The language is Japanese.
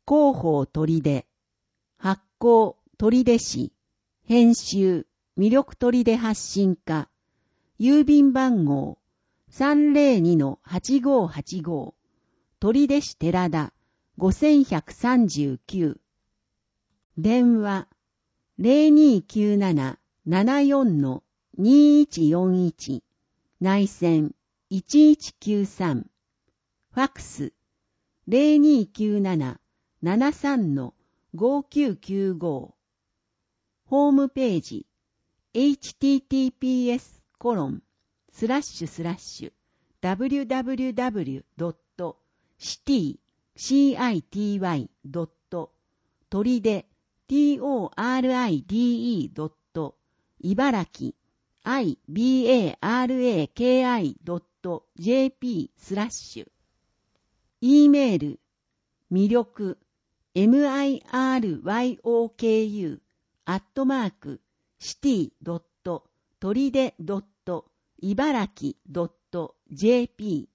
広報取出、発行取出市、編集、魅力取出発信課、郵便番号 302-8585、取出市寺田5139、電話 0297-74-2141、内線1193、ファックス 0297-73-5995、ホームページ https://www.city.取出 toride.ibaraki ibaraki.jp/ E メール魅力 miryoku@city.toride.ibaraki.jp